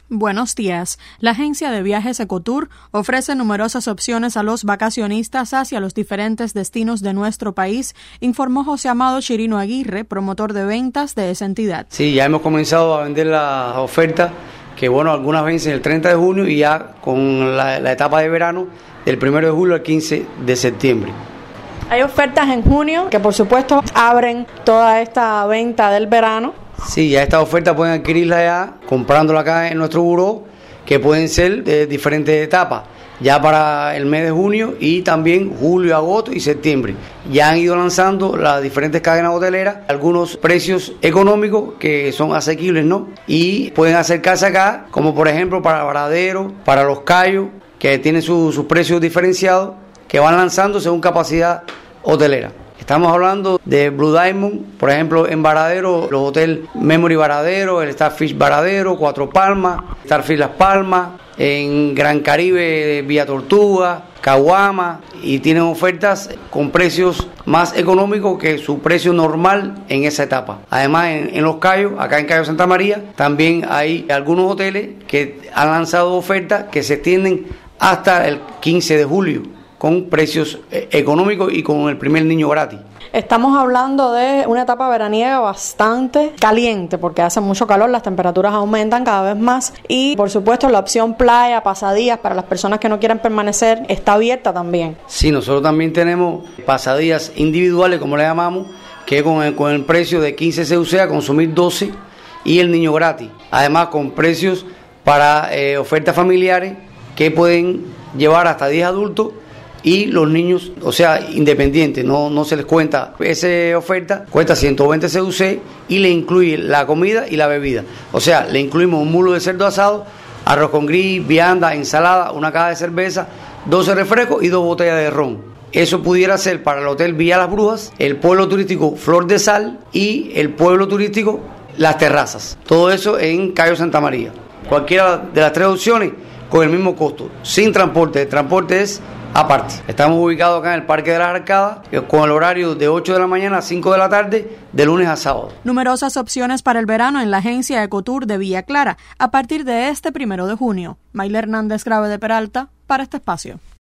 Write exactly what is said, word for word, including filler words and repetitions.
Buenos días. La agencia de viajes Ecotour ofrece numerosas opciones a los vacacionistas hacia los diferentes destinos de nuestro país, informó José Amado Chirino Aguirre, promotor de ventas de esa entidad. Sí, ya hemos comenzado a vender las ofertas que, bueno, algunas vencen el treinta de junio y ya con la, la etapa de verano del primero de julio al quince de septiembre. Hay ofertas en junio que, por supuesto, abren toda esta venta del verano. Sí, ya esta oferta pueden adquirirla ya comprándola acá en nuestro buró, que pueden ser de diferentes etapas, ya para el mes de junio y también julio, agosto y septiembre. Ya han ido lanzando las diferentes cadenas hoteleras, algunos precios económicos que son asequibles, ¿no? Y pueden acercarse acá, como por ejemplo para Varadero, para Los Cayos, que tienen sus su precios diferenciados, que van lanzando según capacidad hotelera. Estamos hablando de Blue Diamond, por ejemplo, en Varadero, los hoteles Memory Varadero, el Starfish Varadero, Cuatro Palmas, Starfish Las Palmas, en Gran Caribe, Villa Tortuga, Caguama, y tienen ofertas con precios más económicos que su precio normal en esa etapa. Además, en, en Los Cayos, acá en Cayo Santa María, también hay algunos hoteles que han lanzado ofertas que se extienden hasta el quince de julio. Con precios económicos y con el primer niño gratis. Estamos hablando de una etapa veraniega bastante caliente porque hace mucho calor, las temperaturas aumentan cada vez más y por supuesto la opción playa, pasadías para las personas que no quieren permanecer está abierta también. Sí, nosotros también tenemos pasadías individuales, como le llamamos, que con el, con el precio de quince C U C a consumir doce y el niño gratis. Además con precios para eh, ofertas familiares que pueden llevar hasta diez adultos y los niños, o sea, independientes, no, no se les cuenta. Esa oferta cuesta ciento veinte C U C y le incluye la comida y la bebida. O sea, le incluimos un mulo de cerdo asado, arroz con gris, vianda, ensalada, una caja de cerveza, doce refrescos y dos botellas de ron. Eso pudiera ser para el Hotel Villa Las Brujas, el pueblo turístico Flor de Sal y el pueblo turístico Las Terrazas. Todo eso en Cayo Santa María. Cualquiera de las tres opciones con el mismo costo, sin transporte. El transporte es aparte. Estamos ubicados acá en el Parque de las Arcadas con el horario de ocho de la mañana a cinco de la tarde, de lunes a sábado. Numerosas opciones para el verano en la agencia Ecotour de Villa Clara a partir de este primero de junio. Mayla Hernández Grave de Peralta para este espacio.